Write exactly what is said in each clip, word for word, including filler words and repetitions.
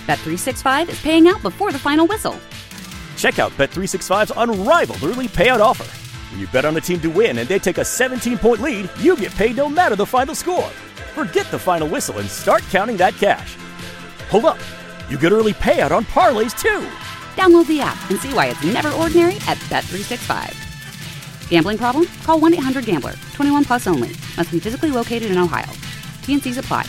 Bet three sixty-five is paying out before the final whistle. Check out Bet three sixty-five's unrivaled early payout offer. When you bet on a team to win and they take a seventeen-point lead, you get paid no matter the final score. Forget the final whistle and start counting that cash. Hold up. You get early payout on parlays, too. Download the app and see why it's never ordinary at Bet three sixty-five. Gambling problem? Call one eight hundred gambler. twenty-one plus only. Must be physically located in Ohio. T and Cs apply.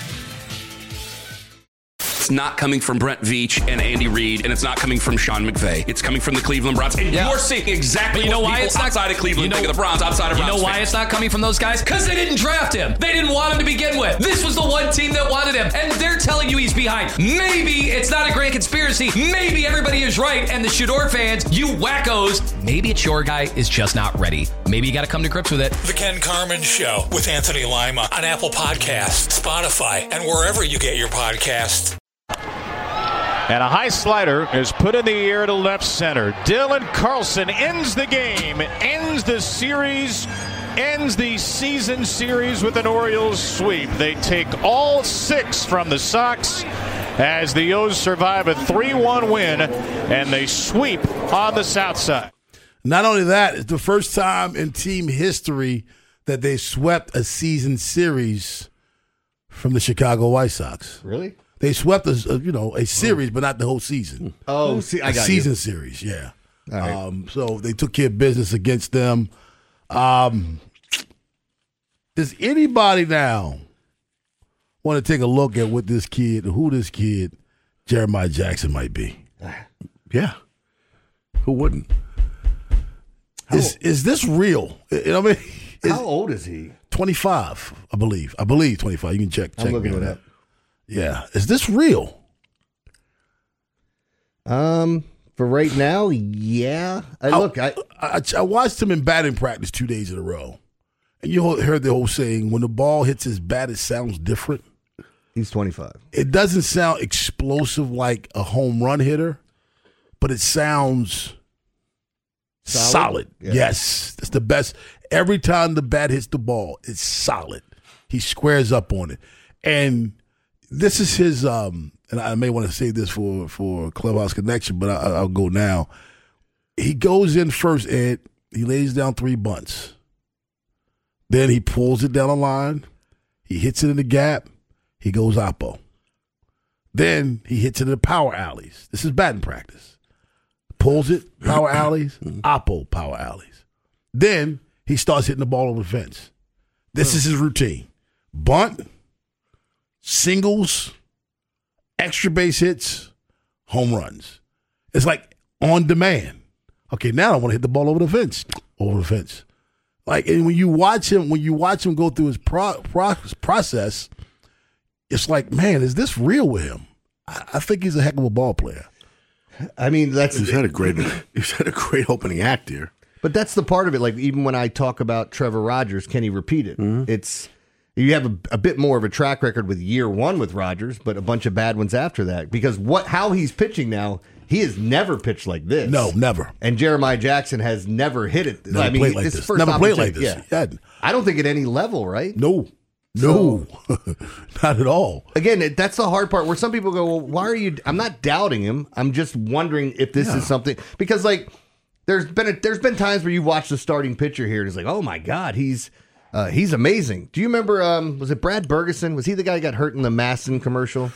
It's not coming from Brent Veach and Andy Reid, and it's not coming from Sean McVay. It's coming from the Cleveland Browns. And yeah. you're seeing exactly you know what why people it's not, outside of Cleveland you know, think of the Browns, outside of You Browns know why fans. it's not coming from those guys? Because they didn't draft him. They didn't want him to begin with. This was the one team that wanted him, and they're telling you he's behind. Maybe it's not a great conspiracy. Maybe everybody is right, and the Shador fans, you wackos, maybe it's your guy is just not ready. Maybe you got to come to grips with it. The Ken Carman Show with Anthony Lima on Apple Podcasts, Spotify, and wherever you get your podcasts. And a high slider is put in the air to left center. Dylan Carlson ends the game, ends the series, ends the season series with an Orioles sweep. They take all six from the Sox as the O's survive a three one win, and they sweep on the south side. Not only that, it's the first time in team history that they swept a season series from the Chicago White Sox. Really? They swept a, a you know a series, but not the whole season. Oh, see, I got a season you. series, yeah. Right. Um, so they took care of business against them. Um, does anybody now want to take a look at what this kid, who this kid, Jeremiah Jackson, might be? Yeah, who wouldn't? Is is this real? You know what I mean? Is, How old is he? twenty-five, I believe. I believe twenty-five. You can check. check I'm looking me it on up. that. Yeah. Is this real? Um, for right now, yeah. I, I look, I, I I watched him in batting practice two days in a row, and you heard the whole saying: when the ball hits his bat, it sounds different. He's twenty-five. It doesn't sound explosive like a home run hitter, but it sounds solid. solid. Yeah. Yes, that's the best. Every time the bat hits the ball, it's solid. He squares up on it, and this is his, um, and I may want to say this for, for Clubhouse Connection, but I, I'll go now. He goes in first, Ed. He lays down three bunts. Then he pulls it down the line. He hits it in the gap. He goes oppo. Then he hits it in the power alleys. This is batting practice. Pulls it, power alleys, oppo, power alleys. Then he starts hitting the ball over the fence. This is his routine. Bunt, singles, extra base hits, home runs. It's like on demand. Okay, now I want to hit the ball over the fence. Over the fence. Like, and when you watch him, when you watch him go through his pro, pro, process, it's like, man, is this real with him? I, I think he's a heck of a ball player. I mean, that's he's had a great he's had a great opening act here. But that's the part of it. Like, even when I talk about Trevor Rogers, can he repeat it? Mm-hmm. It's you have a, a bit more of a track record with year one with Rogers, but a bunch of bad ones after that. Because what how he's pitching now, he has never pitched like this. No, never. And Jeremiah Jackson has never hit it. Never I mean, played like this this. First Never played like this. Yeah. Yeah. I don't think at any level, right? No. No, so, not at all. Again, it, that's the hard part where some people go, well, why are you, I'm not doubting him. I'm just wondering if this yeah. is something, because like there's been, a, there's been times where you watch the starting pitcher here and it's like, oh my God, he's, uh, he's amazing. Do you remember, um, was it Brad Bergeson? Was he the guy who got hurt in the Masson commercial?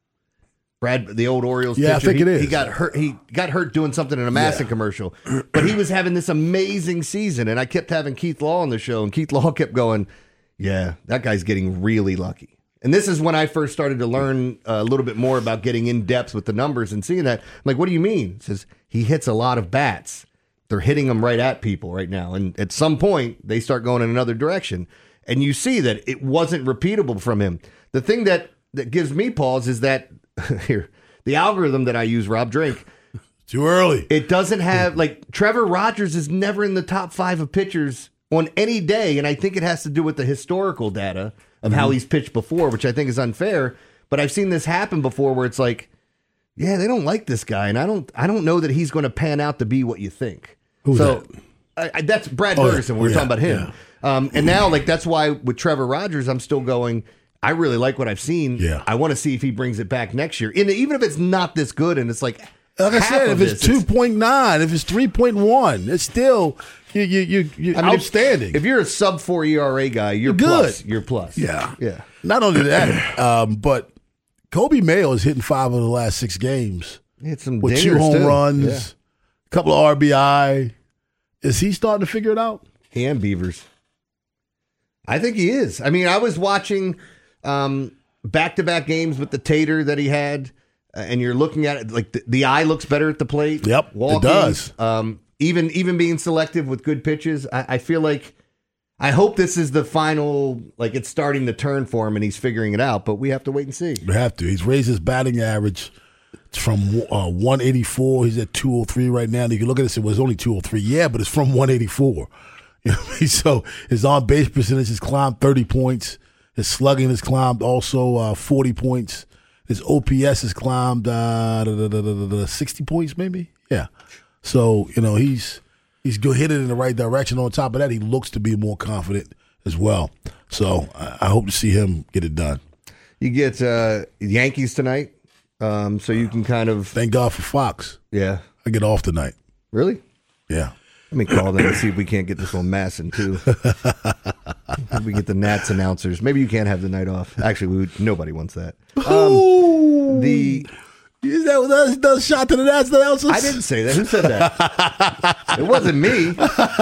Brad, the old Orioles yeah, pitcher. I think he, it is. He got hurt. He got hurt doing something in a Masson yeah. commercial, but he was having this amazing season. And I kept having Keith Law on the show, and Keith Law kept going, yeah, that guy's getting really lucky. And this is when I first started to learn a little bit more about getting in depth with the numbers and seeing that. I'm like, what do you mean? He says he hits a lot of bats. They're hitting them right at people right now. And at some point, they start going in another direction. And you see that it wasn't repeatable from him. The thing that, that gives me pause is that here, the algorithm that I use, Rob Drake. Too early. It doesn't have, like, Trevor Rogers is never in the top five of pitchers on any day, and I think it has to do with the historical data of mm-hmm. how he's pitched before, which I think is unfair. But I've seen this happen before where it's like, yeah, they don't like this guy, and I don't I don't know that he's going to pan out to be what you think. Who's so that? I, I, that's Brad oh, Bergeson. Yeah. We were yeah. talking about him. Yeah. Um, and now, like, that's why with Trevor Rogers, I'm still going, I really like what I've seen. Yeah. I want to see if he brings it back next year. And even if it's not this good and it's like, like I said, if it's two point nine, if it's three point one, it's still you, you, you, you're I mean, outstanding. If, if you're a sub four E R A guy, you're, You're plus. good. You're plus. Yeah. Yeah. Not only that, um, but Kobe Mayo is hitting five of the last six games. He hit some with two dingers, home too. runs, Yeah. a couple of R B I. Is he starting to figure it out? He and Beavers. I think he is. I mean, I was watching um, back-to-back games with the Tater that he had, uh, and you're looking at it, like the, the eye looks better at the plate. Yep, Walking, it does. Um, even even being selective with good pitches, I, I feel like I hope this is the final, like it's starting to turn for him and he's figuring it out, but we have to wait and see. We have to. He's raised his batting average from uh, one eighty-four. He's at two oh three right now. And you can look at this, it was only two oh three. Yeah, but it's from one eighty-four. You know what I mean? So his on-base percentage has climbed thirty points. His slugging has climbed also uh, forty points. His O P S has climbed uh, da, da, da, da, da, sixty points maybe. Yeah. So, you know, he's he's good, headed in the right direction. On top of that, he looks to be more confident as well. So I, I hope to see him get it done. You get uh, Yankees tonight, um, so you can kind of... Thank God for Fox. Yeah. I get off tonight. Really? Yeah. Let me call them and see if we can't get this one Masson, too. We get the Nats announcers. Maybe you can't have the night off. Actually, we would, nobody wants that. Um, the Is that was that a shot to the Nats announcers? I didn't say that. Who said that? It wasn't me.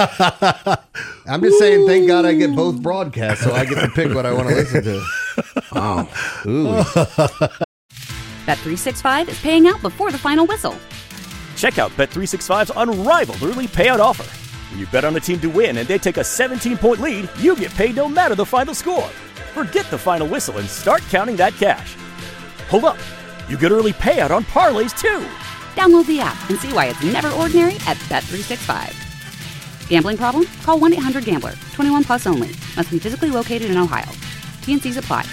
I'm just saying, thank God I get both broadcasts, so I get to pick what I want to listen to. Oh, ooh. Bet three sixty-five is paying out before the final whistle. Check out Bet three sixty-five's unrivaled early payout offer. When you bet on a team to win and they take a seventeen-point lead, you get paid no matter the final score. Forget the final whistle and start counting that cash. Hold up. You get early payout on parlays, too. Download the app and see why it's never ordinary at Bet three sixty-five. Gambling problem? Call one eight hundred gambler. twenty-one plus only. Must be physically located in Ohio. T and C's apply.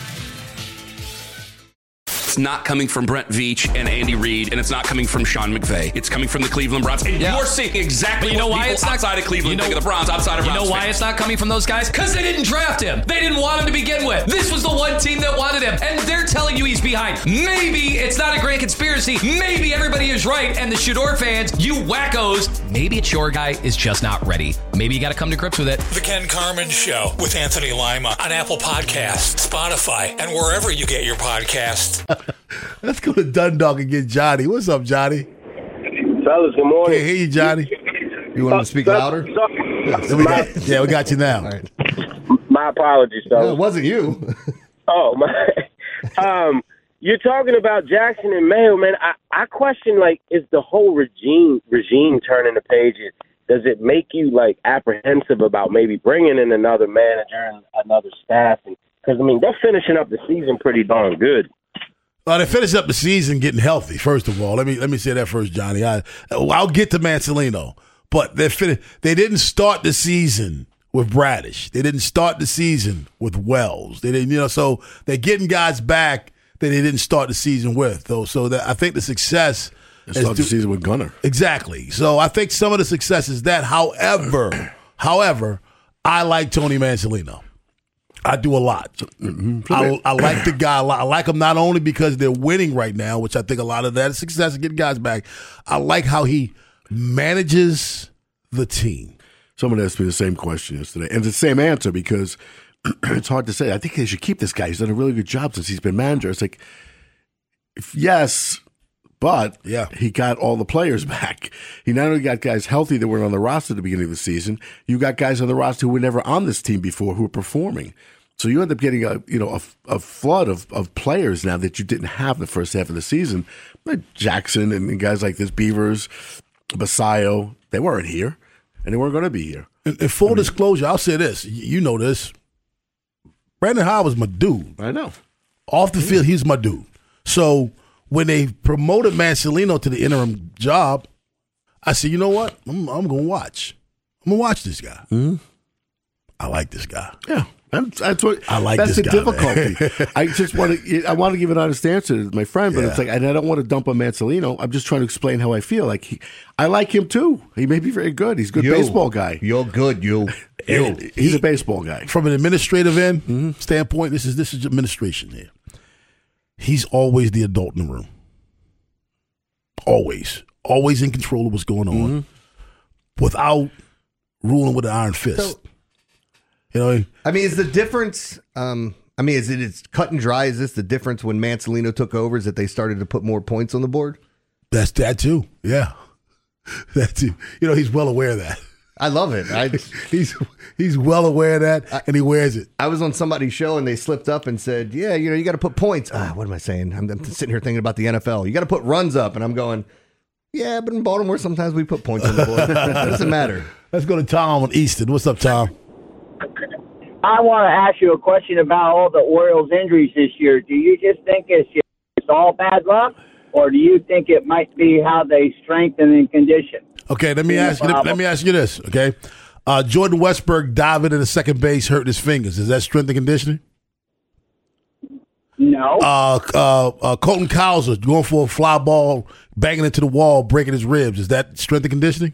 It's not coming from Brent Veach and Andy Reid, and it's not coming from Sean McVay. It's coming from the Cleveland Browns. And yeah. you're seeing exactly you know what why people it's not, outside of Cleveland you know, think of the Browns, outside of You Browns know why fans. it's not coming from those guys? Because they didn't draft him. They didn't want him to begin with. This was the one team that wanted him, and they're telling you he's behind. Maybe it's not a grand conspiracy. Maybe everybody is right, and the Shador fans, you wackos, maybe it's your guy is just not ready. Maybe you got to come to grips with it. The Ken Carman Show with Anthony Lima on Apple Podcasts, Spotify, and wherever you get your podcasts. Let's go to Dundalk and get Johnny. What's up, Johnny? Fellas, good morning. Can't hear you, Johnny. You want him to speak Uh, louder? so- Yeah, we got, yeah, we got you now. All right. My apologies, No, fellas. it wasn't you. Oh, my. um, you're talking about Jackson and Mayo, man. I, I question, like, is the whole regime regime turning the pages? Does it make you, like, apprehensive about maybe bringing in another manager and another staff? Because, I mean, they're finishing up the season pretty darn good. Well, they finished up the season getting healthy. First of all, let me let me say that first, Johnny. I I'll get to Mancelino, but they fin- they didn't start the season with Bradish. They didn't start the season with Wells. They didn't, you know. So they're getting guys back that they didn't start the season with. Though, so that I think the success They start the season with Gunner. Exactly. So I think some of the success is that. However, however, I like Tony Mancelino. I do a lot. Mm-hmm. I, I like the guy a lot. I like him not only because they're winning right now, which I think a lot of that is success and getting guys back. I like how he manages the team. Someone asked me the same question yesterday, and it's the same answer because it's hard to say. I think they should keep this guy. He's done a really good job since he's been manager. It's like, if, yes, but yeah. he got all the players back. He not only got guys healthy that weren't on the roster at the beginning of the season, you got guys on the roster who were never on this team before who were performing. So you end up getting a you know a, a flood of, of players now that you didn't have the first half of the season. Like Jackson and guys like this, Beavers, Basayo, they weren't here, and they weren't going to be here. In, in full I mean, disclosure, I'll say this. You know this. Brandon Howard was my dude. I know. Off the field, he's my dude. So when they promoted Mancelino to the interim job, I said, you know what? I'm, I'm going to watch. I'm going to watch this guy. Mm-hmm. I like this guy. Yeah. I'm, that's what I like. That's this the guy, difficulty. I just want to. I want to give an honest answer to my friend, but Yeah. it's like, and I don't want to dump on Mancelino. I'm just trying to explain how I feel. Like he, I like him too. He may be very good. He's a good You. baseball guy. You're good, you. You. He's a baseball guy. From an administrative end mm-hmm. standpoint, this is this is administration here. He's always the adult in the room. Always, always in control of what's going on, mm-hmm. without ruling with an iron fist. So, you know, I mean, is the difference? Um, I mean, is it it's cut and dry? Is this the difference when Mancelino took over? Is that they started to put more points on the board? That's that too. Yeah, that too. You know, he's well aware of that. I love it. I, he's he's well aware of that, I, and he wears it. I was on somebody's show, and they slipped up and said, "Yeah, you know, you got to put points." Ah, what am I saying? I'm, I'm sitting here thinking about the N F L. You got to put runs up, and I'm going, "Yeah, but in Baltimore, sometimes we put points on the board. It doesn't matter." Let's go to Tom on Easton. What's up, Tom? I want to ask you a question about all the Orioles' injuries this year. Do you just think it's just, it's all bad luck, or do you think it might be how they strengthen and condition? Okay, let me ask you. Let me ask you this. Okay, uh, Jordan Westberg diving into second base, hurt his fingers. Is that strength and conditioning? No. Uh, uh, uh, Colton Cowser going for a fly ball, banging into the wall, breaking his ribs. Is that strength and conditioning?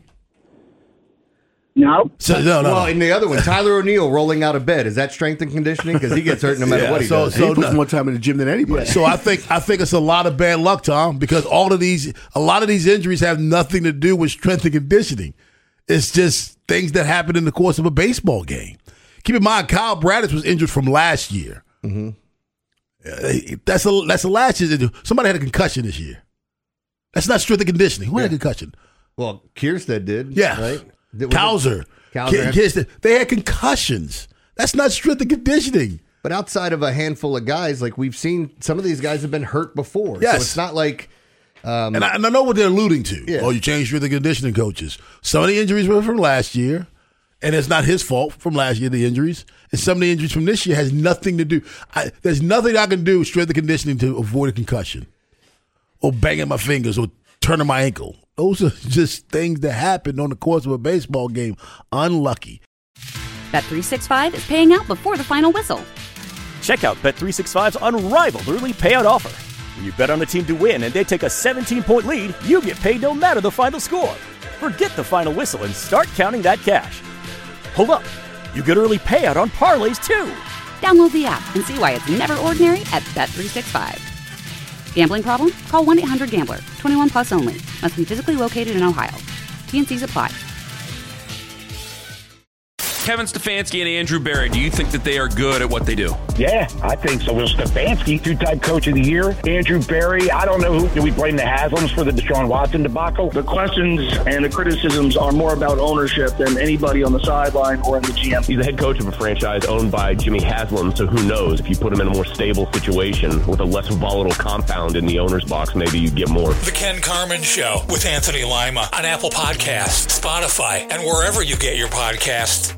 No. So, no, no. Well, in the other one, Tyler O'Neill rolling out of bed, is that strength and conditioning? Because he gets hurt no matter Yeah, what he so- does. so he puts no. more time in the gym than anybody. So I think I think it's a lot of bad luck, Tom, because all of these, a lot of these injuries have nothing to do with strength and conditioning. It's just things that happen in the course of a baseball game. Keep in mind, Kyle Bradish was injured from last year. Mm-hmm. Uh, that's a that's a last year's injury. Somebody had a concussion this year. That's not strength and conditioning. Who had a concussion? Well, Kierstead did. Yeah, right. Did- was it- Cowser. Cowser Ki- had- Kierstead. They had concussions. That's not strength and conditioning. But outside of a handful of guys, like we've seen, some of these guys have been hurt before. Yes. So it's not like. Um, And I, and I know what they're alluding to. Yeah. Oh, you changed strength and conditioning coaches. Some of the injuries were from last year, and it's not his fault from last year, the injuries. And some of the injuries from this year has nothing to do. I, there's nothing I can do with strength and conditioning to avoid a concussion or banging my fingers or turning my ankle. Those are just things that happen on the course of a baseball game. Unlucky. Bet three sixty-five is paying out before the final whistle. Check out Bet three sixty-five's unrivaled early payout offer. When you bet on a team to win and they take a seventeen-point lead, you get paid no matter the final score. Forget the final whistle and start counting that cash. Hold up. You get early payout on parlays, too. Download the app and see why it's never ordinary at Bet three sixty-five. Gambling problem? Call one eight hundred gambler. twenty-one plus only. Must be physically located in Ohio. T N Cs apply. Kevin Stefanski and Andrew Berry, do you think that they are good at what they do? Yeah, I think so. Well, Stefanski, two-time coach of the year. Andrew Berry, I don't know who. Do we blame the Haslams for the Deshaun Watson debacle? The questions and the criticisms are more about ownership than anybody on the sideline or in the G M. He's the head coach of a franchise owned by Jimmy Haslam, so who knows? If you put him in a more stable situation with a less volatile compound in the owner's box, maybe you get more. The Ken Carman Show with Anthony Lima on Apple Podcasts, Spotify, and wherever you get your podcasts.